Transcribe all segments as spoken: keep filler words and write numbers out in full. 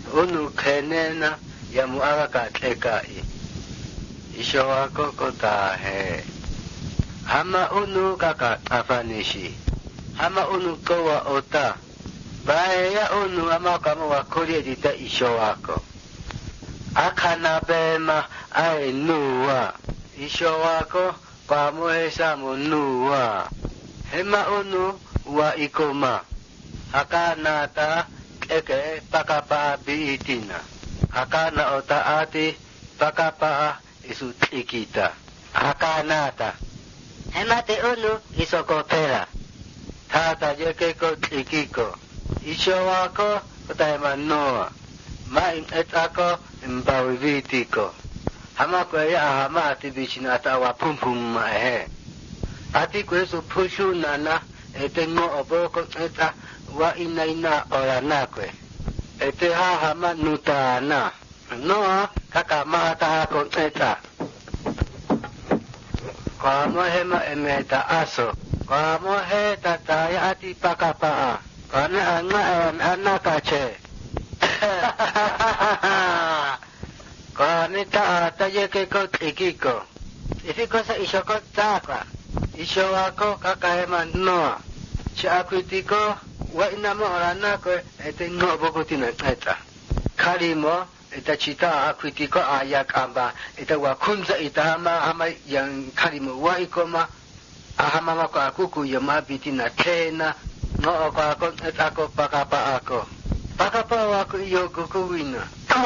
unu kenena ya muaga tleka isho wako kota he hama unu kaka afanishi hama unu kowa ota bae ya unu ama kama wakolie dita isho wako akana bema ai nuwa isho wako kwa muhesa munuwa hema unu wa ikoma akana ta eke pakapa biitina akana ota ati pakapa isu ikita akanata hemate unu isokopera tata jekeko ikiko isho wako utaema noa ma etako mbawivitiko hama kwaya hama ati bichinata wa pumpum mahe ati kwesu pushu nana etengo oboko eta wa ina ina oranakwe ete ha hama nutana noa kaka mahata hako eta kwa mohema emeta aso kwa mohe tataya ati pakapaa kwa na anga anakache kwa nita atajeke kot ikiko ifiko sa ishoko takwa isho wako kaka hema noa cha akwitiko wa inamo oranako ete ngo bokotina eta kalimo ita cita akwitiko ayak amba ita wakunza ita hama hama yang kalimu wa ikoma ahama mako akuku yama bitina tena no ako ako ako pakapa ako pakapa wako iyo kukuwina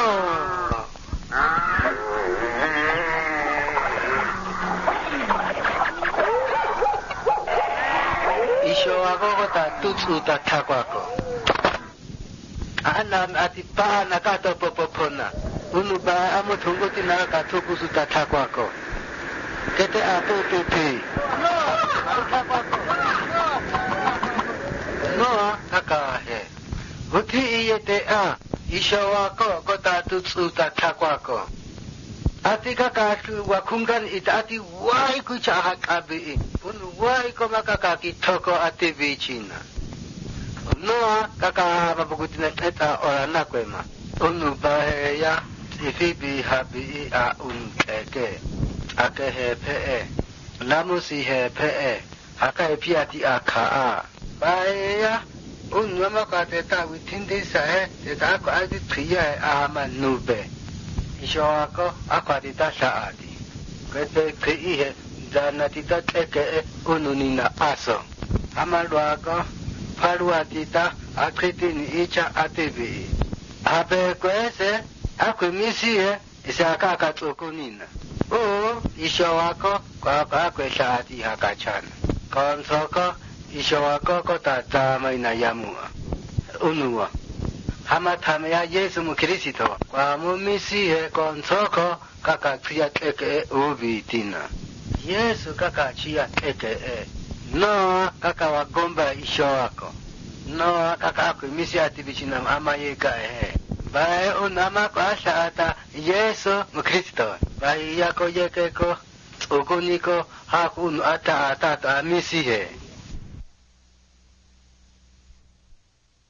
isho wako kota tutsu tatakwako ana ati pa nakato popopona unu ba amo tunguti na katuku sutata kwako kete ato tupi no kaka he uti iyete a isho wako kota tutsu tata kwako ati kaka wakungan ita ati wai kucha hakabi unu wai koma kaka kitoko ati bichina noa kaka mabukutina eta orana kwema unu baheya ifibi habi a unkeke ake hepe lamusi hepe haka epiati akaa baheya unu makateta witindi sahe teta ako adi triya ama nube isho wako akwadita saadi kete kriihe zanatita teke unu nina aso amalwako paruatita akritini icha ativi abe kwese akwimisie isaka katsukunina o isho wako kwa kwa kweshati hakachana konsoko isho wako kota tama ina yamua unua hama tame ya Yesu mukristo kwa mumisie konsoko kaka chia teke ubitina Yesu kaka chia teke no kaka wagomba isho wako no kaka akwimisi ati bichina ama yeka ehe bae unama kwa shaata Yesu mkristo bae yako yekeko ukuniko hakunu ata ata amisi he